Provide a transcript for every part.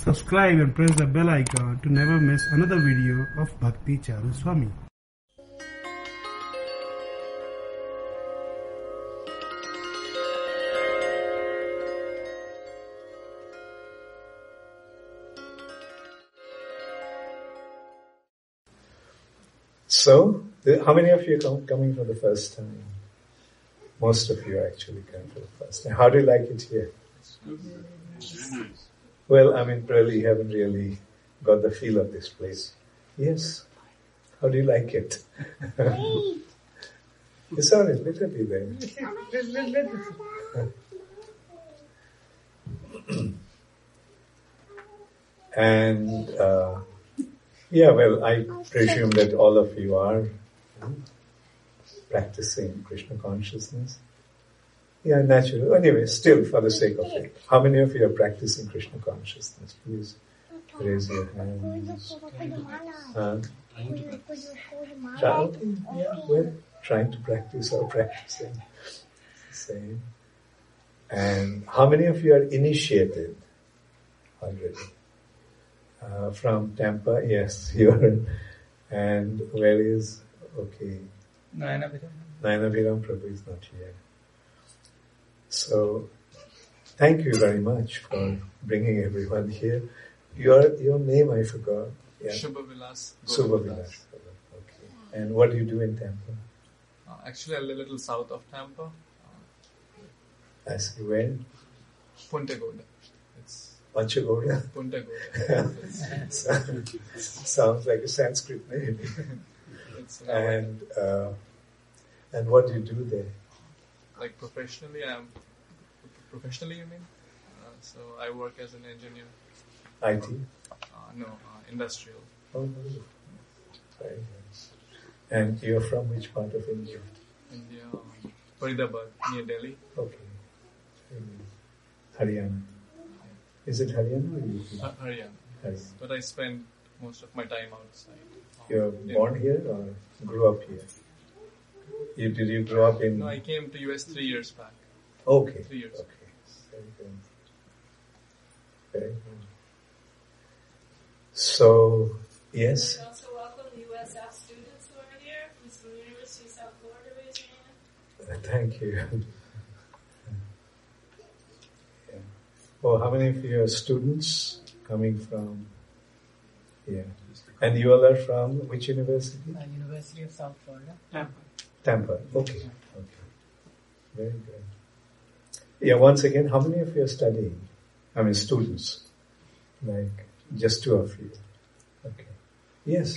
Subscribe and press the bell icon to never miss another video of Bhakti Charu Swami. So, how many of you are coming for the first time? Most of you actually come for the first time. How do you like it here? Well, probably you haven't really got the feel of this place. Yes. How do you like it? It's alright, let her be there. And, I presume that all of you are practicing Krishna consciousness. Yeah, natural. Anyway, still for the sake of it. How many of you are practicing Krishna consciousness? Please raise your hands. We're trying to practice or practicing. Same. And how many of you are initiated already? From Tampa, yes, you are. And where is, Nayanaviram Prabhu is not here. So, thank you very much for bringing everyone here. Your name I forgot. Yeah. Shubhavilas. Shubhavilas. Okay. And what do you do in Tampa? Actually, a little south of Tampa. I see. Where? Punta Gorda. Panchagoda? Punta Gorda. Sounds like a Sanskrit name. And what do you do there? Like professionally, you mean? So I work as an engineer. IT? Industrial. Oh, very nice. And you're from which part of India? India, Faridabad, near Delhi. Okay. Haryana. Is it Haryana or UP? Haryana. But I spend most of my time outside. You're born here or grew up here? Did you grow up in... No, I came to US 3 years back. Okay. 3 years. Okay. Very good. Very good. So, yes? We also welcome the USF students who are here. Who's from the University of South Florida, raise your hand. Thank you. Yeah. Oh, how many of you are students coming from here? And you all are from which university? University of South Florida. Tampa. Okay. Very good. Yeah, once again, how many of you are studying? Students. Like, just 2 of you. Okay. Yes.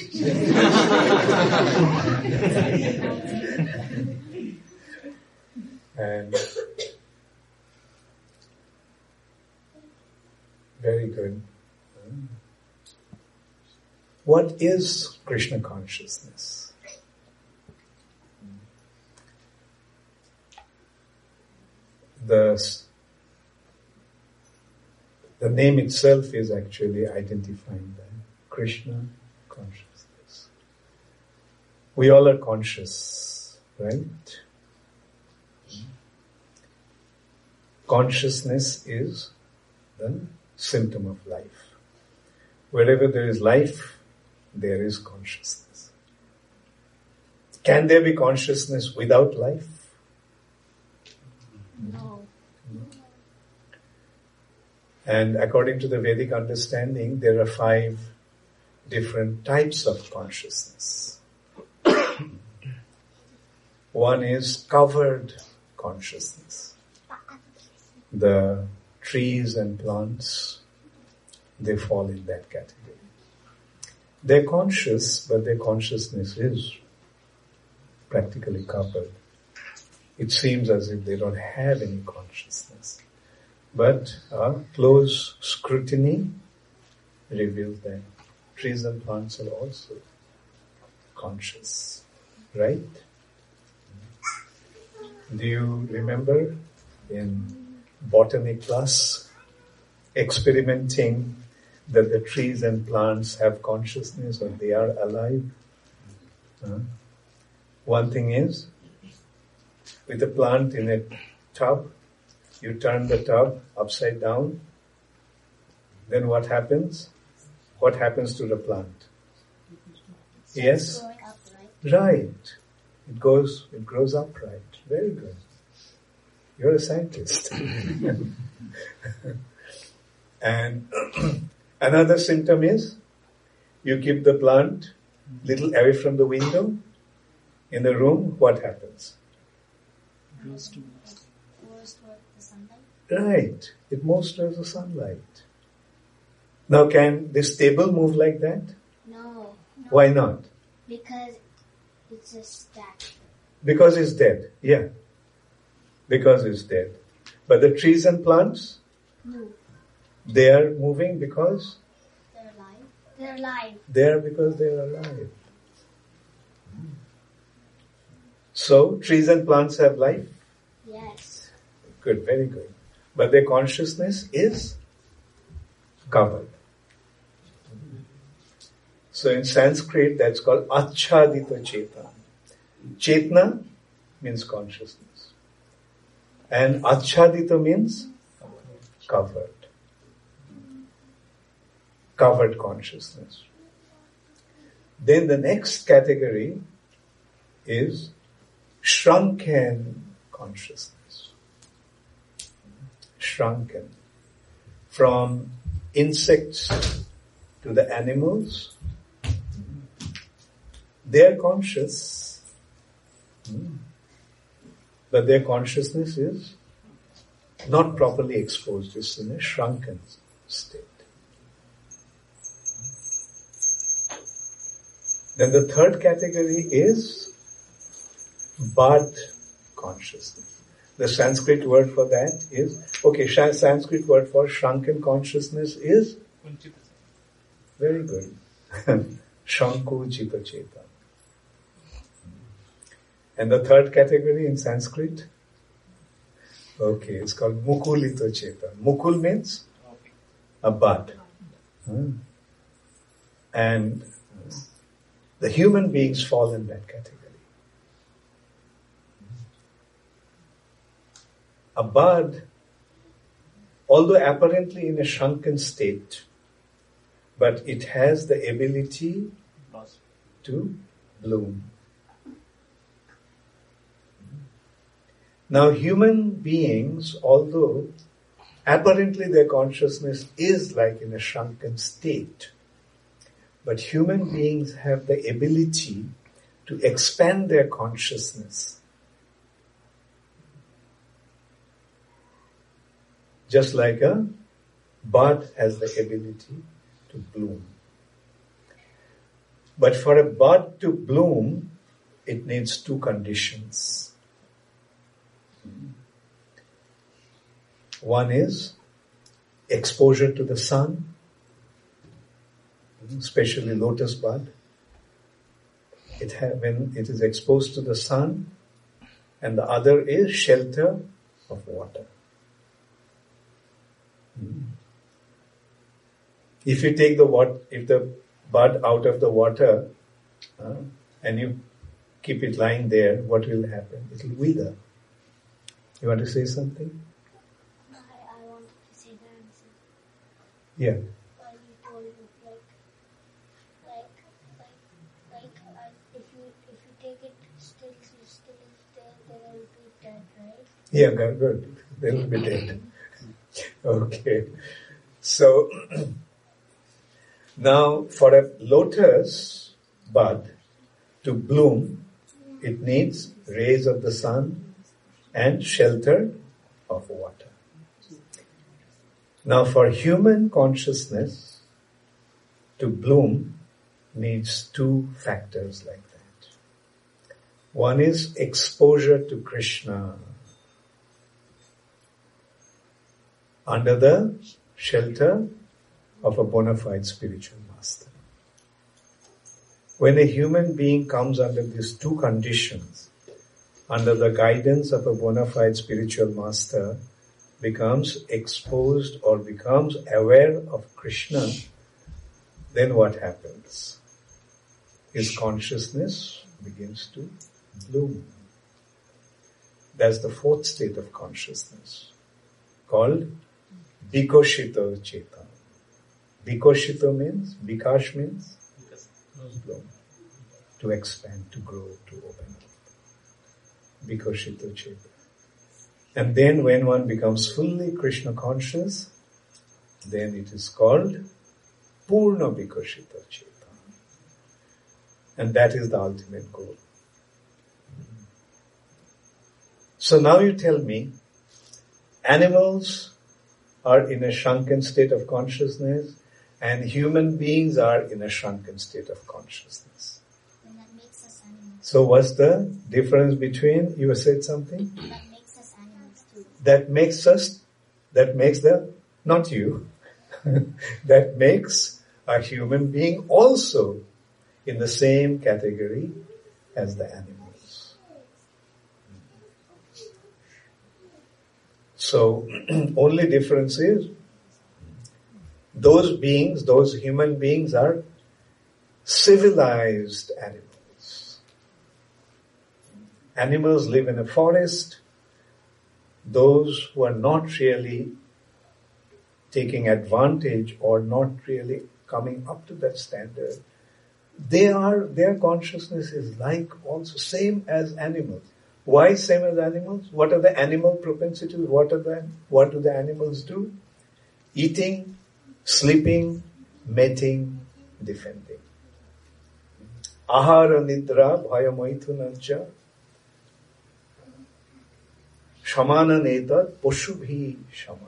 And very good. What is Krishna consciousness? The name itself is actually identifying that. Krishna consciousness. We all are conscious, right? Consciousness is the symptom of life. Wherever there is life, there is consciousness. Can there be consciousness without life? No. And according to the Vedic understanding, there are 5 different types of consciousness. One is covered consciousness. The trees and plants, they fall in that category. They're conscious, but their consciousness is practically covered. It seems as if they don't have any consciousness. But close scrutiny reveals that trees and plants are also conscious, right? Do you remember in botany class experimenting that the trees and plants have consciousness or they are alive? One thing is, with a plant in a tub, you turn the tub upside down, then what happens? What happens to the plant? Yes? Growing up, right? Right. It grows upright. Very good. You're a scientist. And another symptom is you keep the plant little away from the window. In the room, what happens? Grows too much. Towards the sunlight. Right. It moves towards the sunlight. Now, can this table move like that? No. Why not? Because it's a stack. Because it's dead. Yeah. Because it's dead. But the trees and plants, No. they are moving because They're alive. They're alive. they are because they are alive. So, trees and plants have life? Yes. Good, very good. But their consciousness is covered. So in Sanskrit, that's called Achadita Chetana. Chetana means consciousness. And Achadita means covered. Covered consciousness. Then the next category is shrunken consciousness. Shrunken. From insects to the animals, they are conscious, but their consciousness is not properly exposed. It's in a shrunken state. Then the third category is bad consciousness. The Sanskrit word for that is, Sanskrit word for shrunken consciousness is? Very good. Shanku Chita Cheta. And the third category in Sanskrit? Okay, it's called Mukulita Cheta. Mukul means? A bud. And the human beings fall in that category. A bud, although apparently in a shrunken state, but it has the ability to bloom. Now human beings, although apparently their consciousness is like in a shrunken state, but human beings have the ability to expand their consciousness. Just like a bud has the ability to bloom. But for a bud to bloom, it needs two conditions. One is exposure to the sun, especially lotus bud. When it is exposed to the sun, and the other is shelter of water. If you take the bud out of the water and you keep it lying there, what will happen? It will wither. You want to say something? I wanted to say the answer. Yeah. Well, you told me if you take it still, then it will be dead, right? Yeah, good. They will be dead. Okay. So, now for a lotus bud to bloom, it needs rays of the sun and shelter of water. Now for human consciousness to bloom needs two factors like that. One is exposure to Krishna under the shelter of a bona fide spiritual master. When a human being comes under these two conditions, under the guidance of a bona fide spiritual master, becomes exposed or becomes aware of Krishna, then what happens? His consciousness begins to bloom. That's the fourth state of consciousness, called Vikoshita Cheta. Vikoshito means, Vikash means bloom, to expand, to grow, to open up. Vikoshito Cheta. And then when one becomes fully Krishna conscious, then it is called Purna Vikoshita Cheta. And that is the ultimate goal. So now you tell me, animals are in a shrunken state of consciousness and human beings are in a shrunken state of consciousness. And that makes us animals. So what's the difference between, you said something? That makes us animals too. That makes not you, that makes a human being also in the same category as the animals. So, only difference is, those human beings are civilized animals. Animals live in a forest. Those who are not really taking advantage or not really coming up to that standard, their consciousness is like also same as animals. Why same as animals? What are the animal propensities? What do the animals do? Eating, sleeping, mating, defending. Ahara nidra bhaya maithunancha shamana netat poshubhi shaman.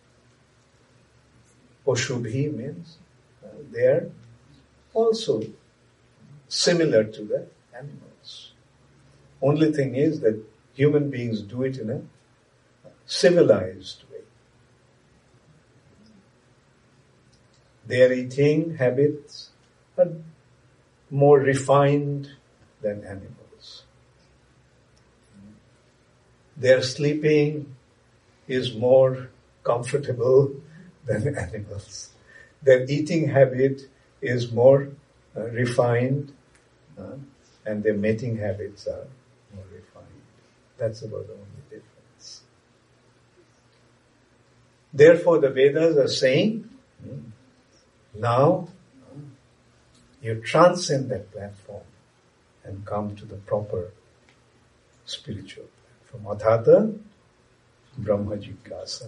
Poshubhi means they are also similar to the animals. Only thing is that human beings do it in a civilized way. Their eating habits are more refined than animals. Their sleeping is more comfortable than animals. Their eating habit is more refined, and their mating habits are more refined. That's about the only difference. Therefore, the Vedas are saying, now you transcend that platform and come to the proper spiritual platform. Adhata Brahma Jigyasa.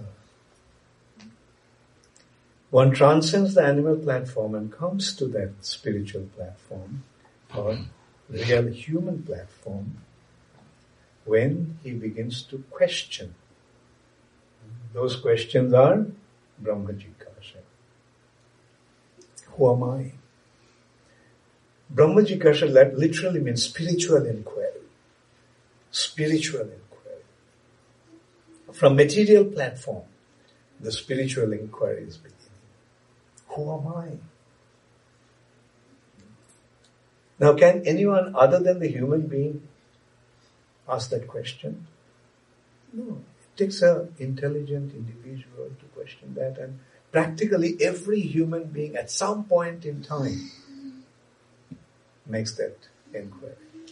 One transcends the animal platform and comes to that spiritual platform or real human platform when he begins to question. Those questions are Brahma Jigyasa. Who am I? Brahma Jigyasa literally means spiritual inquiry. Spiritual inquiry. From material platform, the spiritual inquiry is beginning. Who am I? Now, can anyone other than the human being ask that question? No. It takes an intelligent individual to question that, and practically every human being at some point in time makes that inquiry.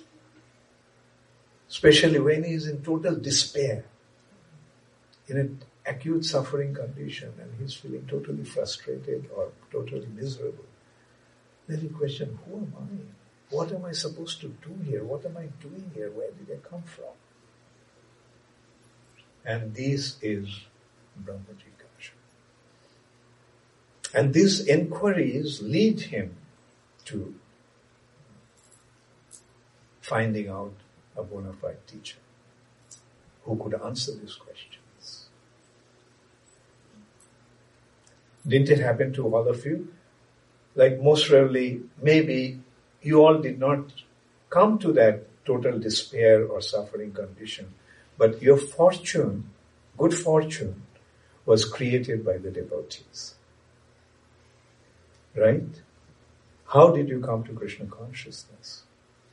Especially when he is in total despair, in an acute suffering condition, and he's feeling totally frustrated or totally miserable. Then he questions, who am I? What am I supposed to do here? What am I doing here? Where did I come from? And this is Brahma Jigyasa. And these inquiries lead him to finding out a bona fide teacher who could answer these questions. Didn't it happen to all of you? Like most rarely, maybe you all did not come to that total despair or suffering condition, but your fortune, good fortune, was created by the devotees. Right? How did you come to Krishna consciousness?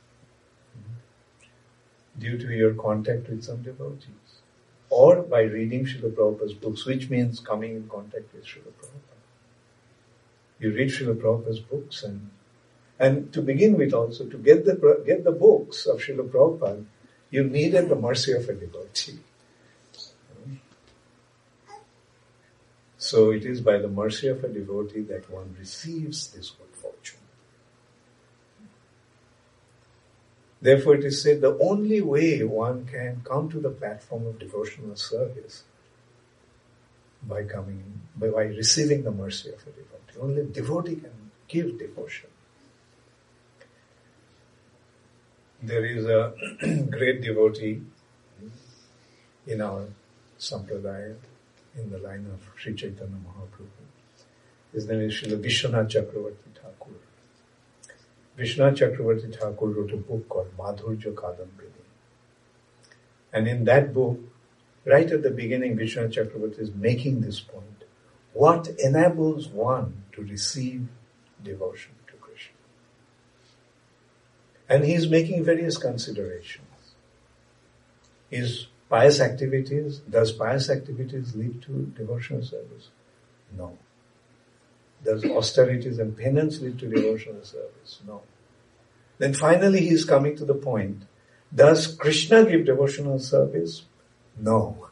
Due to your contact with some devotees. Or by reading Srila Prabhupada's books, which means coming in contact with Srila Prabhupada. You read Srila Prabhupada's books, and to begin with also, to get the books of Srila Prabhupada, you needed the mercy of a devotee. So it is by the mercy of a devotee that one receives this good fortune. Therefore it is said the only way one can come to the platform of devotional service by receiving the mercy of a devotee. Only a devotee can give devotion. There is a great devotee in our sampradaya, in the line of Sri Chaitanya Mahaprabhu. His name is Srila Vishwanath Chakravarti Thakur. Vishwanath Chakravarti Thakur wrote a book called Madhurya Kadambini. And in that book, right at the beginning, Vishwanath Chakravarti is making this point. What enables one to receive devotion to Krishna? And he is making various considerations. Does pious activities lead to devotional service? No. Does austerities and penance lead to devotional service? No. Then finally he is coming to the point, does Krishna give devotional service? No.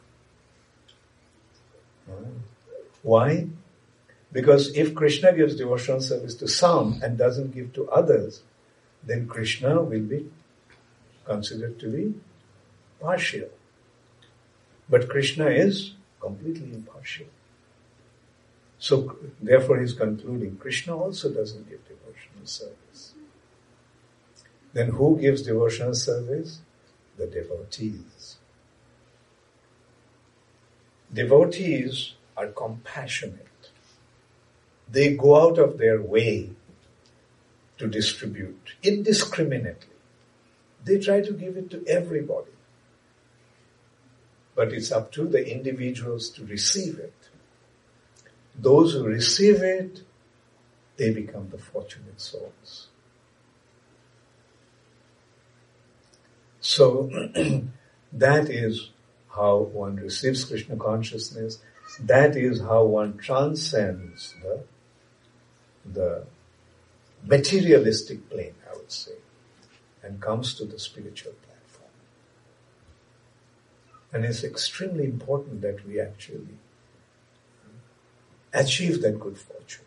Why? Because if Krishna gives devotional service to some and doesn't give to others, then Krishna will be considered to be partial. But Krishna is completely impartial. So therefore he's concluding, Krishna also doesn't give devotional service. Then who gives devotional service? The devotees. Devotees are compassionate. They go out of their way to distribute indiscriminately. They try to give it to everybody. But it's up to the individuals to receive it. Those who receive it, they become the fortunate souls. So that is how one receives Krishna consciousness. That is how one transcends the materialistic plane, I would say, and comes to the spiritual platform. And it's extremely important that we actually achieve that good fortune.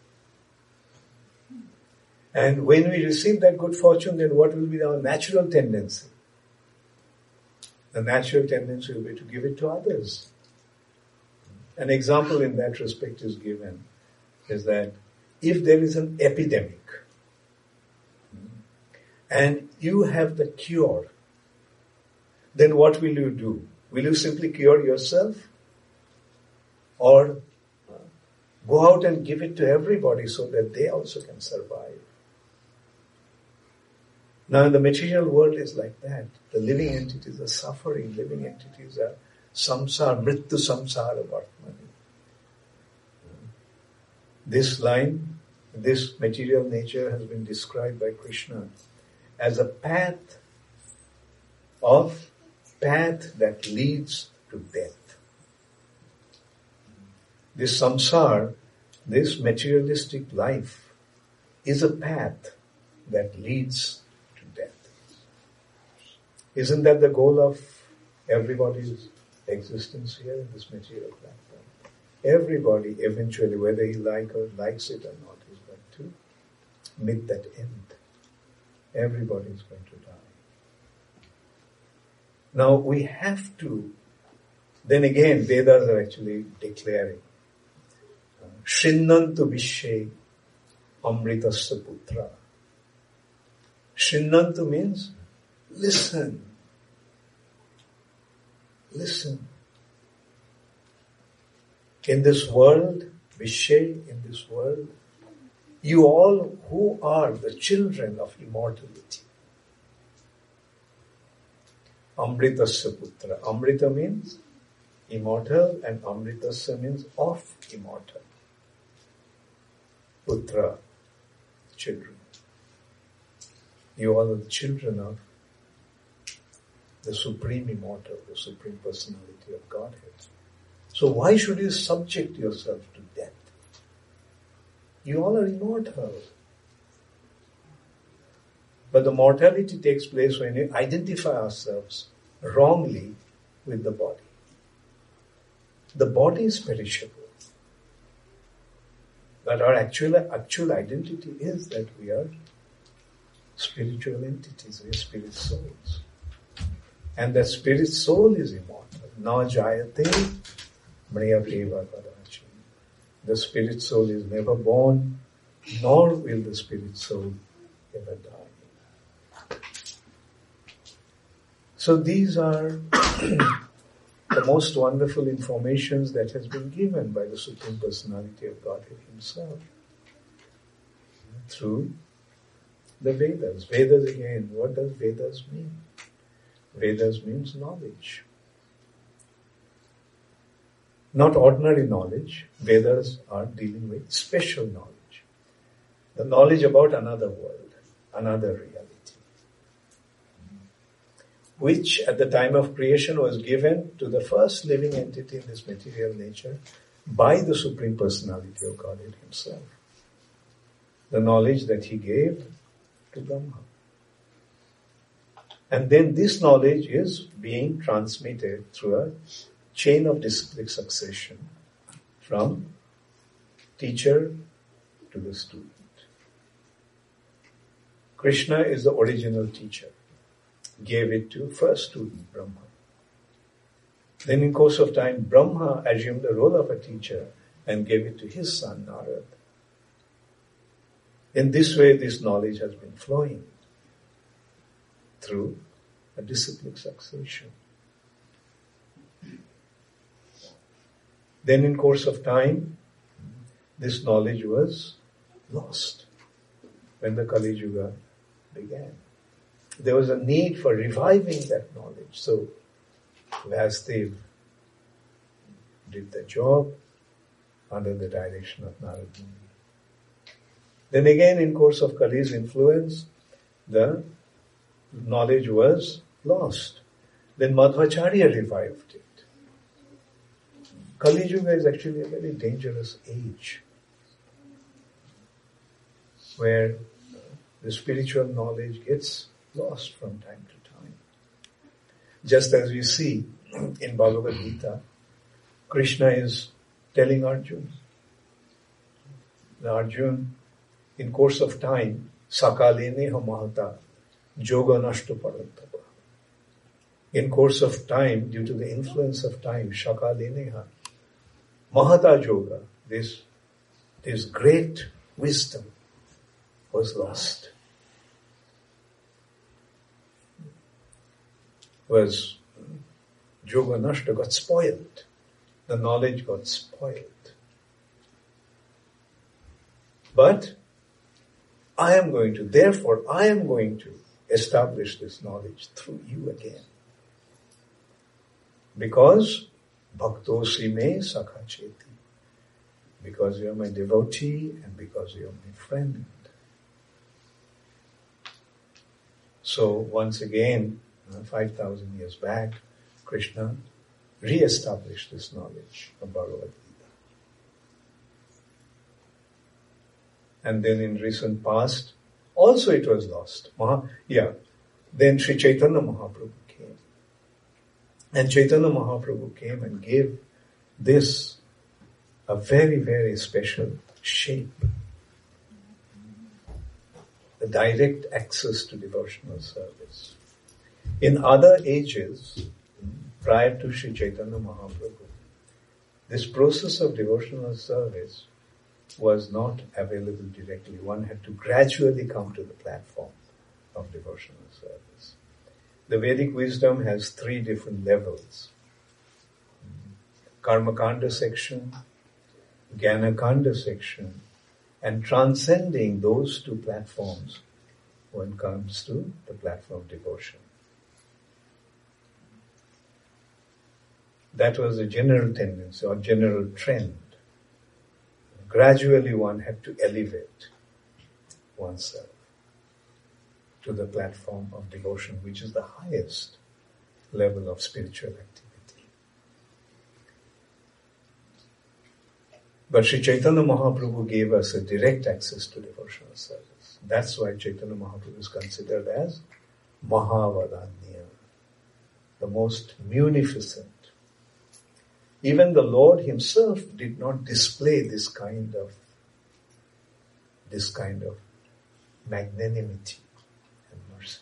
And when we receive that good fortune, then what will be our natural tendency? The natural tendency will be to give it to others. An example in that respect is given, is that if there is an epidemic and you have the cure, then what will you do? Will you simply cure yourself? Or go out and give it to everybody so that they also can survive? Now in the material world is like that. The living entities are suffering. Living entities are samsara, mrittu samsara vartmani. This line, this material nature has been described by Krishna as a path that leads to death. This samsara, this materialistic life, is a path that leads to death. Isn't that the goal of everybody's existence here in this material platform? Everybody eventually, whether he likes it or not, is going to meet that end. Everybody is going to die. Now we have to, then again Vedas are actually declaring, Shrinnantu Vishye Amritasya Putra. Shrinnantu means listen. Listen. In this world, Vishye, in this world, you all who are the children of immortality. Amritasya Putra. Amrita means immortal and Amritasya means of immortal. Putra, children. You all are the children of the Supreme Immortal, the Supreme Personality of Godhead. So why should you subject yourself to death? You all are immortal. But the mortality takes place when we identify ourselves wrongly with the body. The body is perishable. But our actual identity is that we are spiritual entities, we are spirit souls. And that spirit soul is immortal. Na jayate mriyateva kadachi. The spirit soul is never born, nor will the spirit soul ever die. So these are the most wonderful informations that has been given by the Supreme Personality of Godhead Himself through the Vedas. Vedas again, what does Vedas mean? Vedas means knowledge. Not ordinary knowledge. Vedas are dealing with special knowledge. The knowledge about another world, another reality, which at the time of creation was given to the first living entity in this material nature by the Supreme Personality of Godhead Himself. The knowledge that He gave to Brahma. And then this knowledge is being transmitted through a chain of disciplic succession from teacher to the student. Krishna is the original teacher. Gave it to first student, Brahma. Then in course of time, Brahma assumed the role of a teacher and gave it to his son, Narad. In this way, this knowledge has been flowing through a disciplic succession. Then in course of time, this knowledge was lost when the Kali Yuga began. There was a need for reviving that knowledge. So Vasudev did the job under the direction of Narada Muni. Then again in course of Kali's influence, the knowledge was lost. Then Madhvacharya revived it. Kali Yuga is actually a very dangerous age where the spiritual knowledge gets lost from time to time. Just as we see in Bhagavad Gita, Krishna is telling Arjuna. Arjuna, in course of time, Sakaleneha Mahata Yoga Nashto Parantapa. In course of time, due to the influence of time, Sakaleneha Mahata Yoga, this great wisdom was lost. Was Yoga Nashta got spoiled. The knowledge got spoiled. But I am going to establish this knowledge through you again. Because Bhaktosi me sakha cheti. Because you are my devotee and because you are my friend. So once again, 5,000 years back, Krishna re-established this knowledge of Bhagavad Gita. And then in recent past, also it was lost. Then Sri Chaitanya Mahaprabhu came. And Chaitanya Mahaprabhu came and gave this a very, very special shape. The direct access to devotional service. In other ages, prior to Sri Chaitanya Mahaprabhu, this process of devotional service was not available directly. One had to gradually come to the platform of devotional service. The Vedic wisdom has 3 different levels. Karmakanda section, Jnanakanda section, and transcending those 2 platforms, one comes to the platform of devotion. That was a general tendency or general trend. Gradually one had to elevate oneself to the platform of devotion, which is the highest level of spiritual activity. But Sri Chaitanya Mahaprabhu gave us a direct access to devotional service. That's why Chaitanya Mahaprabhu is considered as Mahavadanya, the most munificent. Even the Lord Himself did not display this kind of this kind of magnanimity and mercy.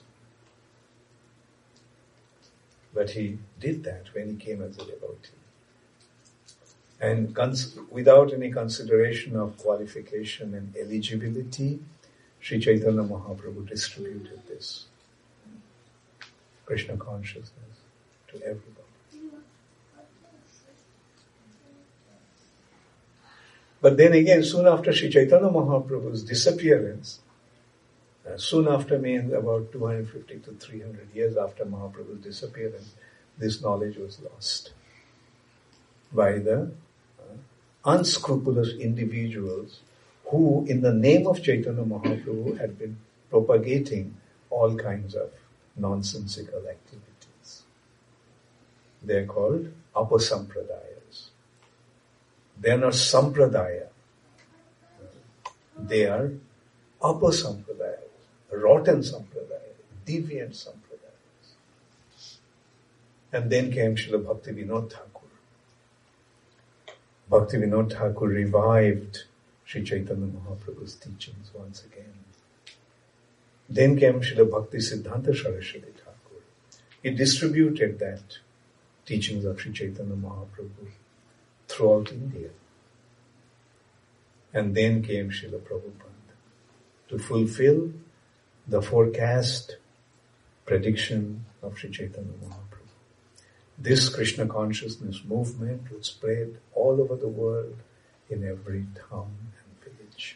But he did that when he came as a devotee. And without any consideration of qualification and eligibility, Sri Chaitanya Mahaprabhu distributed this Krishna consciousness to everybody. But then again, soon after Sri Chaitanya Mahaprabhu's disappearance, soon after means about 250 to 300 years after Mahaprabhu's disappearance, this knowledge was lost by the unscrupulous individuals who, in the name of Chaitanya Mahaprabhu, had been propagating all kinds of nonsensical activities. They are called apasampradayas. They are not sampradaya. They are apasampradayas, rotten sampradayas, deviant sampradayas. And then came Srila Bhaktivinoda Thakur. Bhaktivinoda Thakur revived Sri Chaitanya Mahaprabhu's teachings once again. Then came Srila Bhakti Siddhanta Saraswati Thakur. He distributed that teachings of Sri Chaitanya Mahaprabhu throughout India. And then came Srila Prabhupada to fulfill the forecast prediction of Sri Chaitanya Mahaprabhu. This Krishna consciousness movement would spread all over the world in every town and village.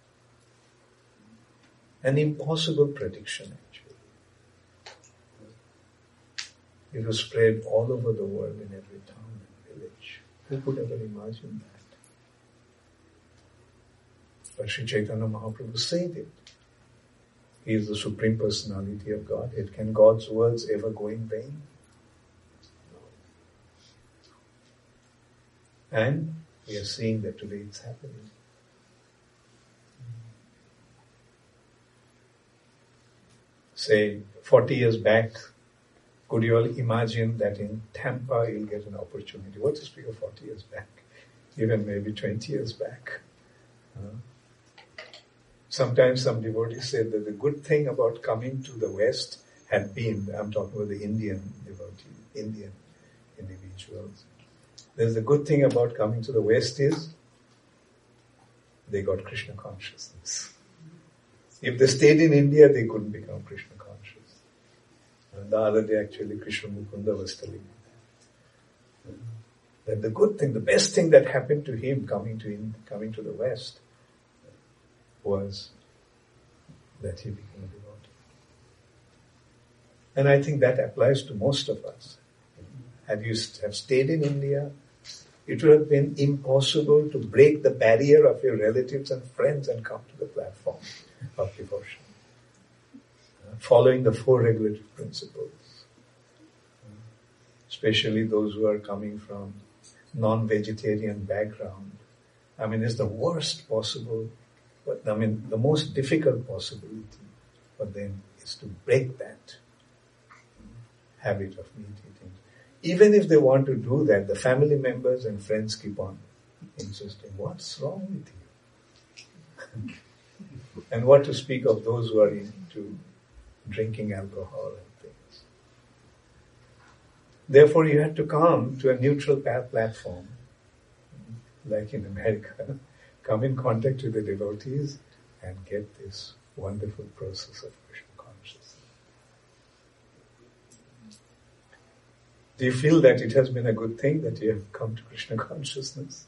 An impossible prediction, actually. It would spread all over the world in every town and village. Who could ever imagine that? But Sri Chaitanya Mahaprabhu said it. He is the Supreme Personality of Godhead. Can God's words ever go in vain? No. And we are seeing that today it's happening. Say, 40 years back, could you all imagine that in Tampa you'll get an opportunity? What to speak of 40 years back? Even maybe 20 years back. Sometimes some devotees said that the good thing about coming to the West had been, I'm talking about the Indian devotees, Indian individuals. There's the good thing about coming to the West is they got Krishna consciousness. If they stayed in India, they couldn't become Krishna conscious. And the other day actually Krishna Mukunda was telling me that the good thing, the best thing that happened to him coming to the West was that he became a devotee. And I think that applies to most of us. Had you have stayed in India, it would have been impossible to break the barrier of your relatives and friends and come to the platform of devotion. Following the four regulative principles. Especially those who are coming from non-vegetarian background. I mean, it's the worst possible, but I mean, the most difficult possibility for them is to break that habit of meat eating. Even if they want to do that, the family members and friends keep on insisting, what's wrong with you? And what to speak of those who are into drinking alcohol and things. Therefore, you have to come to a neutral platform, like in America, come in contact with the devotees and get this wonderful process of Krishna consciousness. Do you feel that it has been a good thing that you have come to Krishna consciousness?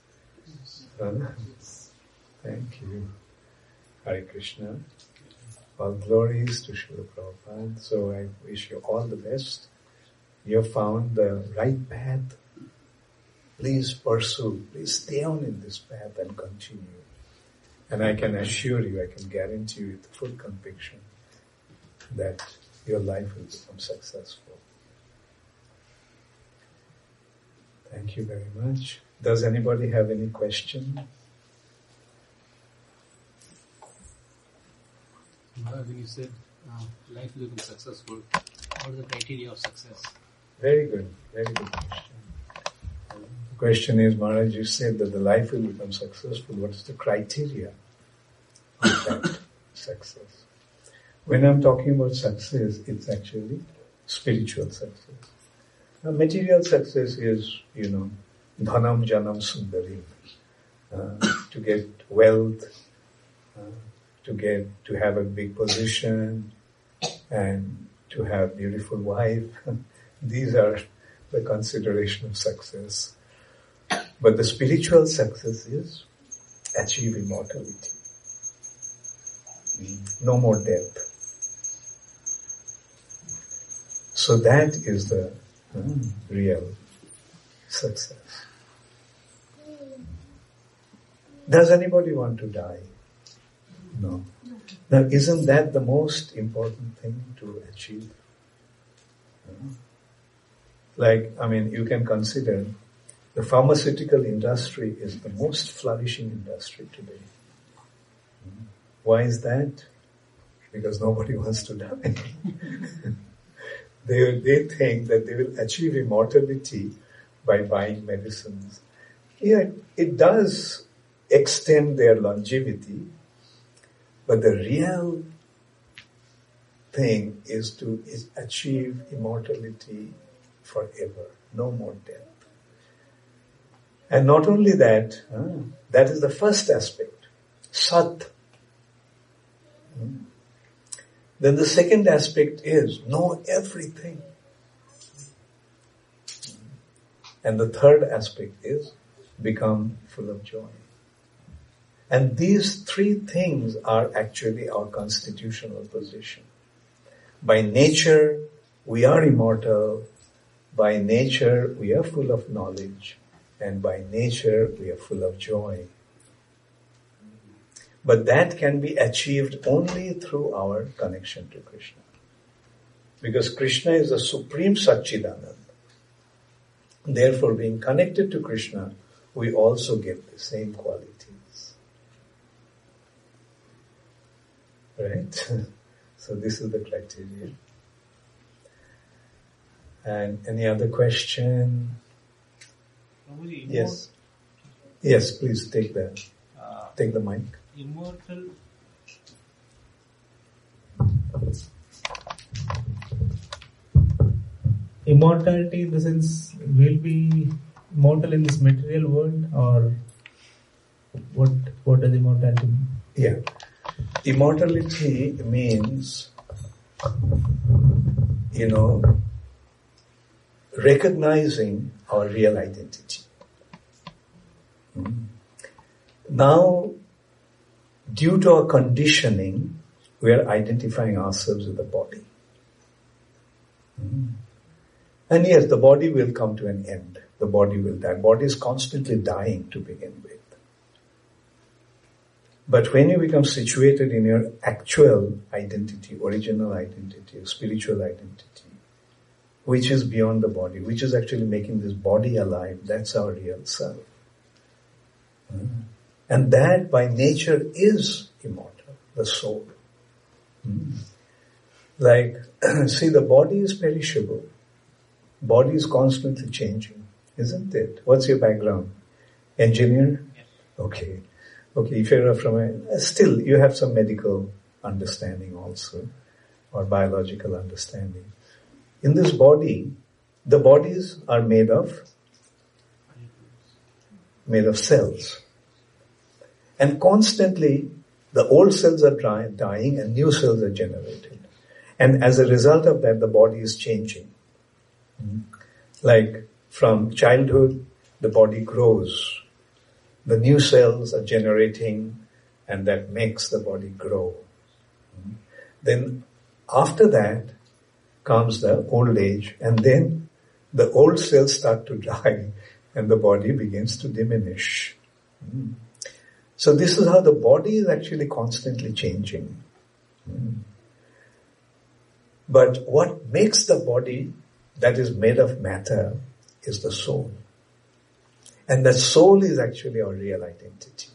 Thank you. Hare Krishna. All glories to Srila Prabhupada. So I wish you all the best. You have found the right path. Please pursue. Please stay on in this path and continue. And I can assure you, I can guarantee you with full conviction that your life will become successful. Thank you very much. Does anybody have any question? When you said life will become successful, what are the criteria of success? Very good question. The question is, Maharaj, you said that the life will become successful. What is the criteria of that? success. When I'm talking about success, it's actually spiritual success. Now, material success is, dhanam janam sundarim, to get wealth, to have a big position, and to have beautiful wife. These are the consideration of success. But the spiritual success is achieve immortality. No more death. So that is the real success. Does anybody want to die? No. Now, isn't that the most important thing to achieve? You can consider the pharmaceutical industry is the most flourishing industry today. Why is that? Because nobody wants to die. They think that they will achieve immortality by buying medicines. Yeah, it does extend their longevity, but the real thing is achieve immortality forever, no more death. And not only that, that is the first aspect, Sat. Then the second aspect is know everything. And the third aspect is become full of joy. And these three things are actually our constitutional position. By nature, we are immortal. By nature, we are full of knowledge. And by nature, we are full of joy. But that can be achieved only through our connection to Krishna. Because Krishna is the supreme Satchidanand. Therefore, being connected to Krishna, we also get the same qualities. Right? So this is the criteria. And any other question? Yes. Yes, please take the mic. Immortality in the sense we'll be immortal in this material world, or what does immortality mean? Yeah. Immortality means, recognizing our real identity. Now, due to our conditioning, we are identifying ourselves with the body. And yes, the body will come to an end. The body will die. Body is constantly dying to begin with. But when you become situated in your actual identity, original identity, spiritual identity, which is beyond the body, which is actually making this body alive, that's our real self. And that by nature is immortal, the soul. See, the body is perishable. Body is constantly changing, isn't it? What's your background? Engineer? Yes. Okay, if you're still you have some medical understanding also, or biological understanding. In this body, the bodies are made of cells. And constantly, the old cells are dying and new cells are generated. And as a result of that, the body is changing. Like from childhood, the body grows. The new cells are generating, and that makes the body grow. Then after that comes the old age, and then the old cells start to die and the body begins to diminish. So this is how the body is actually constantly changing. But what makes the body that is made of matter is the soul. And the soul is actually our real identity.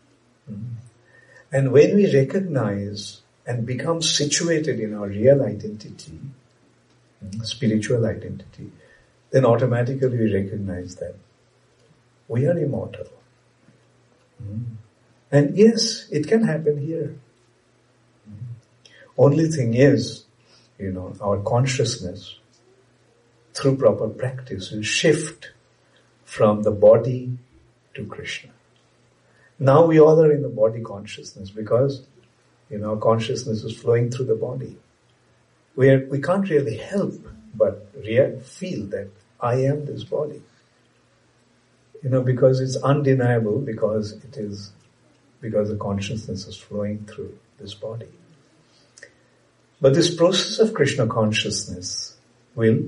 And when we recognize and become situated in our real identity, spiritual identity, then automatically we recognize that we are immortal. And yes, it can happen here. Only thing is, our consciousness, through proper practice, will shift from the body to Krishna. Now we all are in the body consciousness because, consciousness is flowing through the body. We can't really help but feel that I am this body. Because it's undeniable, because the consciousness is flowing through this body. But this process of Krishna consciousness will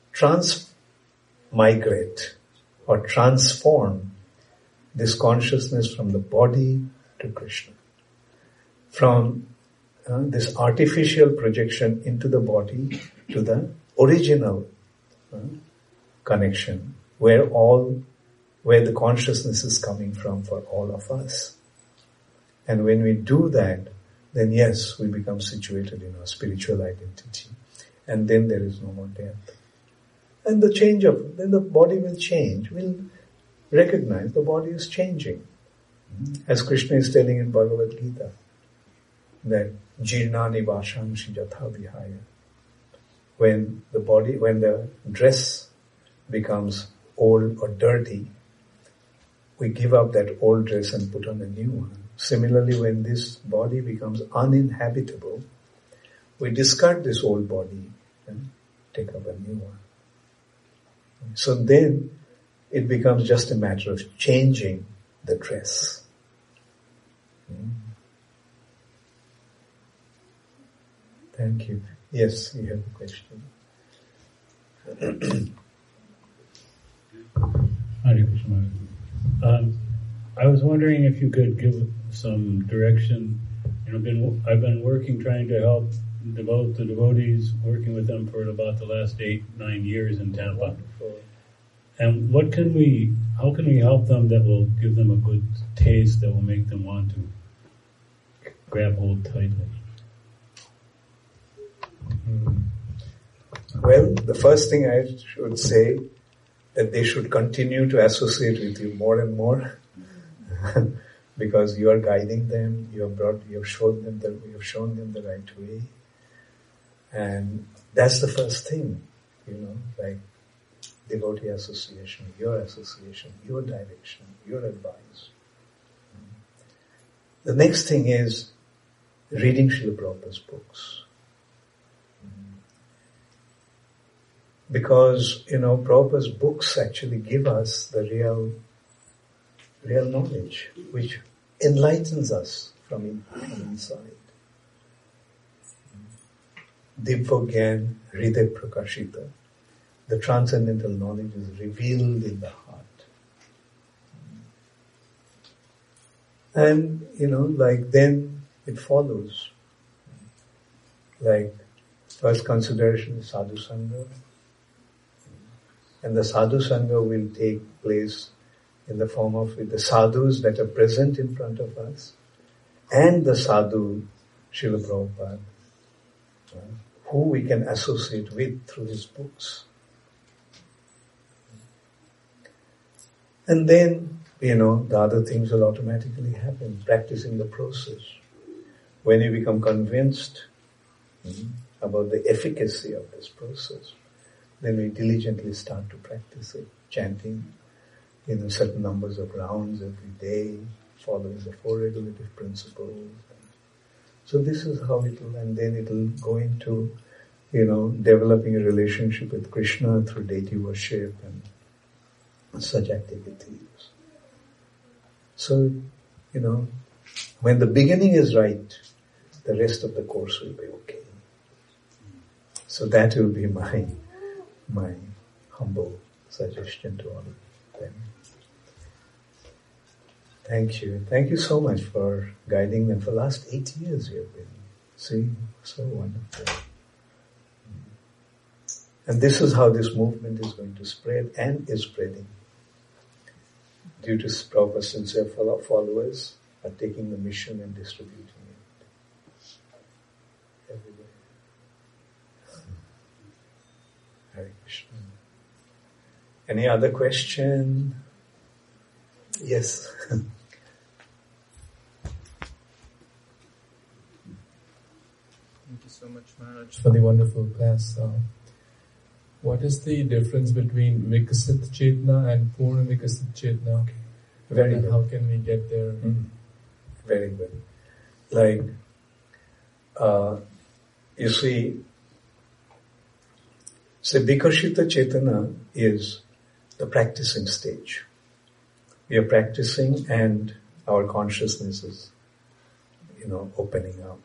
transmigrate or transform this consciousness from the body to Krishna. From this artificial projection into the body to the original connection where the consciousness is coming from for all of us. And when we do that, then yes, we become situated in our spiritual identity. And then there is no more death. And then the body will change. We'll recognize the body is changing. As Krishna is telling in Bhagavad Gita, that jirnani vashamshi jatha vihaya. When the dress becomes old or dirty, we give up that old dress and put on a new one. Similarly, when this body becomes uninhabitable, we discard this old body and take up a new one. So then it becomes just a matter of changing the dress. Thank you. Yes, you have a question. Hare Krishna. I was wondering if you could give some direction. I've been working, trying to help develop the devotees, working with them for about the last 8-9 years in Tampa. Wonderful. And how can we help them that will give them a good taste that will make them want to grab hold tightly? Well, the first thing I should say, that they should continue to associate with you more and more because you are guiding them, you have shown them the right way. And that's the first thing, like devotee association, your direction, your advice. The next thing is reading Srila Prabhupada's books. Because, Prabhupada's books actually give us the real knowledge, which enlightens us from inside. Divya Gyan Hriday Prakashita. The transcendental knowledge is revealed in the heart. And, then it follows. Like, first consideration is Sadhu Sangha. And the Sadhu Sangha will take place in the form of the sadhus that are present in front of us and the sadhu, Srila Prabhupada, who we can associate with through his books. And then, the other things will automatically happen, practicing the process. When you become convinced about the efficacy of this process, then we diligently start to practice it, chanting, certain numbers of rounds every day, following the 4 regulative principles. So this is how and then it will go into, developing a relationship with Krishna through deity worship and such activities. So, when the beginning is right, the rest of the course will be okay. So that will be my humble suggestion to all of them. Thank you. Thank you so much for guiding them. For the last 8 years you have been seeing. So wonderful. And this is how this movement is going to spread and is spreading. Due to proper sincere followers are taking the mission and distributing it everywhere. Hare Krishna. Any other question? Yes. Thank you so much, Maharaj. For the wonderful class. What is the difference between Vikasit Chetna and Purna Vikasit Chetna? Very and good. how can we get there? Very good. Like, you see, Vikashita Chetana is the practicing stage. We are practicing and our consciousness is, opening up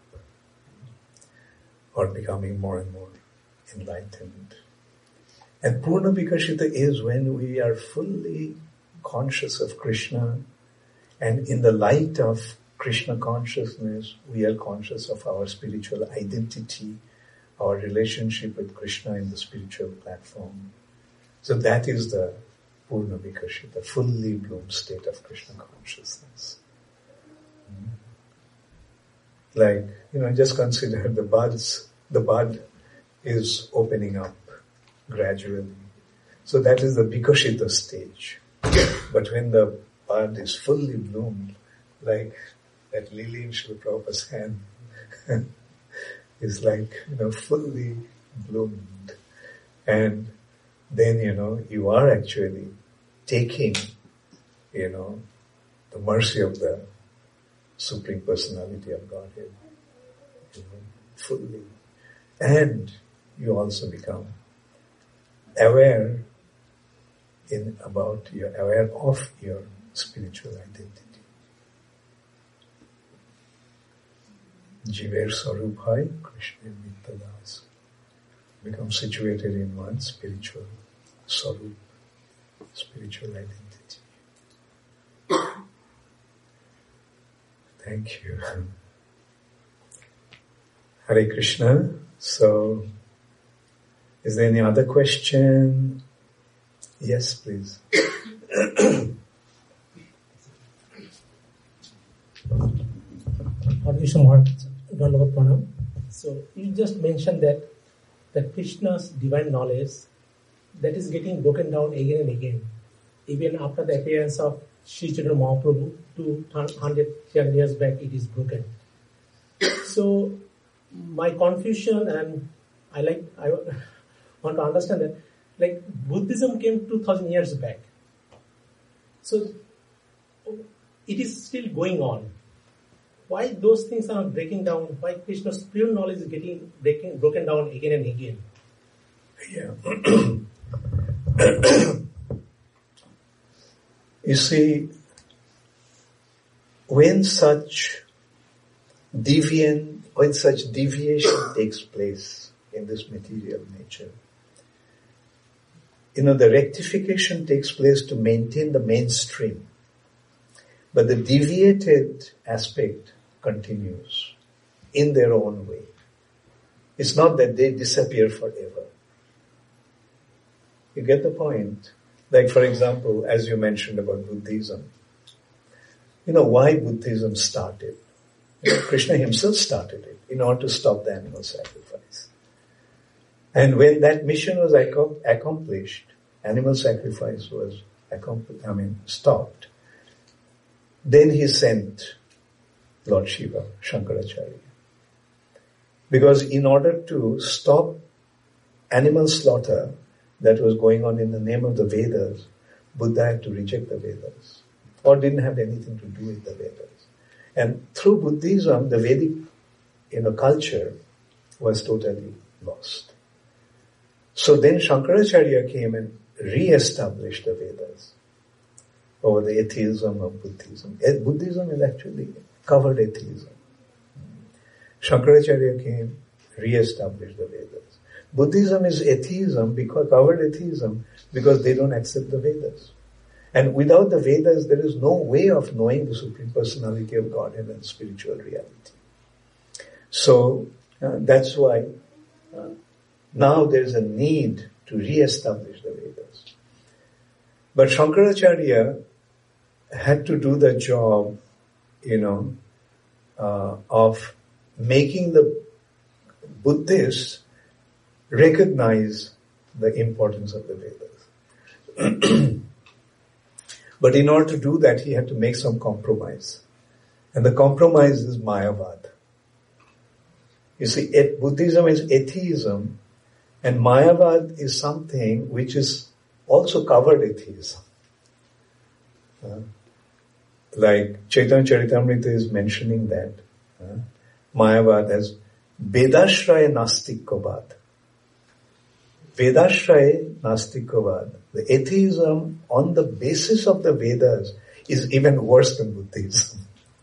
or becoming more and more enlightened. And Purna Vikashita is when we are fully conscious of Krishna, and in the light of Krishna consciousness, we are conscious of our spiritual identity, our relationship with Krishna in the spiritual platform. So that is the Purna Vikashita, fully bloomed state of Krishna consciousness. Like, just consider the buds. The bud is opening up gradually. So that is the Vikashita stage. But when the bud is fully bloomed, like that lily in Srila Prabhupada's hand, is like, fully bloomed. And then, you are actually taking, the mercy of the Supreme Personality of Godhead, fully. And you also become aware aware of your spiritual identity. Jiver Sarup Hai, Krishna Nityadas. Become situated in one spiritual Sarup, spiritual identity. Thank you. Hare Krishna. So, is there any other question? Yes, please. So you just mentioned that Krishna's divine knowledge that is getting broken down again and again, even after the appearance of Sri Chaitanya Mahaprabhu 200 years back, it is broken. So my confusion, and I want to understand that, like, Buddhism came 2000 years back. So it is still going on. Why those things are not breaking down? Why Krishna's pure knowledge is broken down again and again? Yeah. You see, when such deviation takes place in this material nature, the rectification takes place to maintain the mainstream, but the deviated aspect continues in their own way. It's not that they disappear forever. You get the point? Like, for example, as you mentioned about Buddhism, why Buddhism started. Krishna himself started it in order to stop the animal sacrifice. And when that mission was accomplished, animal sacrifice was stopped, then he sent Lord Shiva, Shankaracharya. Because in order to stop animal slaughter that was going on in the name of the Vedas, Buddha had to reject the Vedas, or didn't have anything to do with the Vedas. And through Buddhism, the Vedic, culture was totally lost. So then Shankaracharya came and re-established the Vedas over the atheism of Buddhism. Buddhism is actually covered atheism. Shankaracharya came, re-established the Vedas. Buddhism is atheism, covered atheism, because they don't accept the Vedas. And without the Vedas, there is no way of knowing the Supreme Personality of Godhead and spiritual reality. So that's why now there is a need to re-establish the Vedas. But Shankaracharya had to do the job, of making the Buddhists recognize the importance of the Vedas. But in order to do that, he had to make some compromise. And the compromise is Mayavad. You see, Buddhism is atheism, and Mayavad is something which is also covered atheism. Like Chaitanya Charitamrita is mentioning that Mayavad as Vedashraya Nastikavad. Vedashraya Nastikavad. The atheism on the basis of the Vedas is even worse than Buddhism.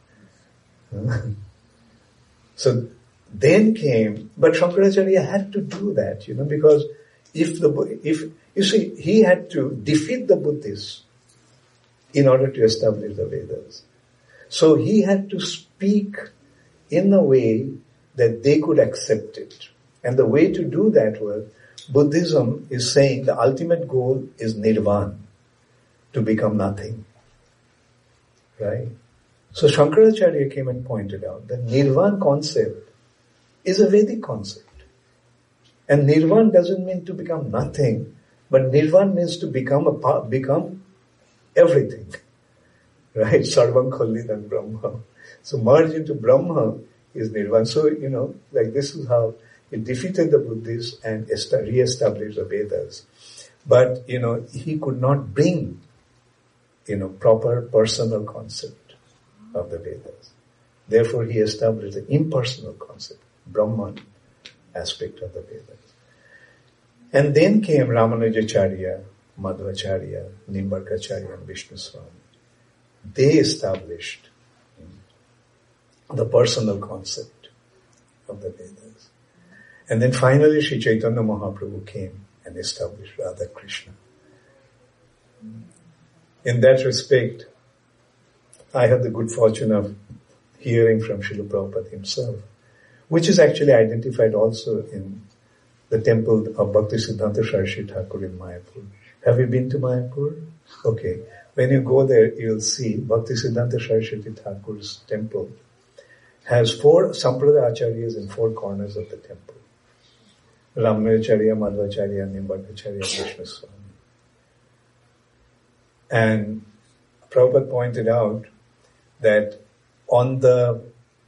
So then came, but Shankaracharya had to do that, because if you see, he had to defeat the Buddhists in order to establish the Vedas. So he had to speak in a way that they could accept it. And the way to do that was, Buddhism is saying the ultimate goal is nirvana, to become nothing. Right? So Shankaracharya came and pointed out that nirvana concept is a Vedic concept. And nirvana doesn't mean to become nothing, but nirvana means to become everything. Right? Sarvam Khalidam Brahma. So merge into Brahma is nirvana. So, like this is how it defeated the Buddhists and re-established the Vedas. But, he could not bring, proper personal concept of the Vedas. Therefore, he established the impersonal concept, Brahman aspect of the Vedas. And then came Ramanujacharya, Madhvacharya, Nimbarkacharya, and Vishnu Swami. They established the personal concept of the Vedas. And then finally Sri Chaitanya Mahaprabhu came and established Radha Krishna. In that respect, I had the good fortune of hearing from Srila Prabhupada himself, which is actually identified also in the temple of Bhaktisiddhanta Saraswati Thakur in Mayapur. Have you been to Mayapur? Okay. When you go there, you'll see Bhaktisiddhanta Saraswati Thakur's temple has 4 Sampradaya Acharyas in 4 corners of the temple. Ramanujacharya, Madhvacharya, Nimbarkacharya, and Vishnu Swami. And Prabhupada pointed out that on the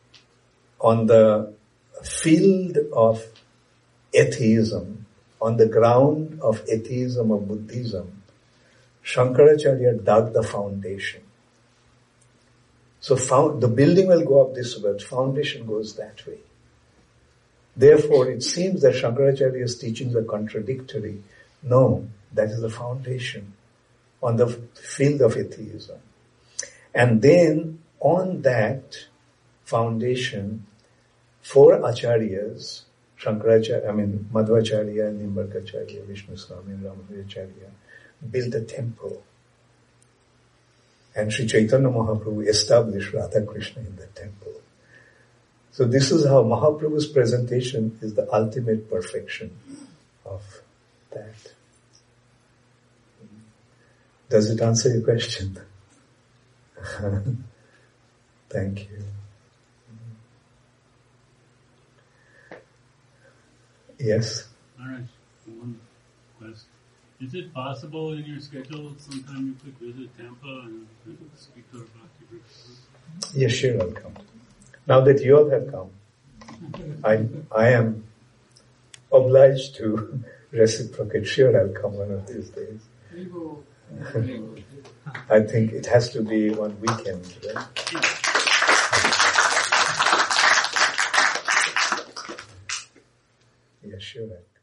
field of atheism, on the ground of atheism of Buddhism, Shankaracharya dug the foundation. So the building will go up this way, foundation goes that way. Therefore, it seems that Shankaracharya's teachings are contradictory. No, that is the foundation on the field of atheism. And then on that foundation, 4 acharyas, Madhvacharya, Nimbarkacharya, Vishnu Swami, and Ramanujacharya, built a temple. And Sri Chaitanya Mahaprabhu established Radha Krishna in the temple. So this is how Mahaprabhu's presentation is the ultimate perfection of that. Does it answer your question? Thank you. Yes? All right. One question. Is it possible in your schedule sometime you could visit Tampa and speak to our Bhakti group? Yes, sure, I'll come. Now that you all have come, I am obliged to reciprocate. Sure, I'll come one of these days. I think it has to be one weekend, right? Yeah, sure, I'll come.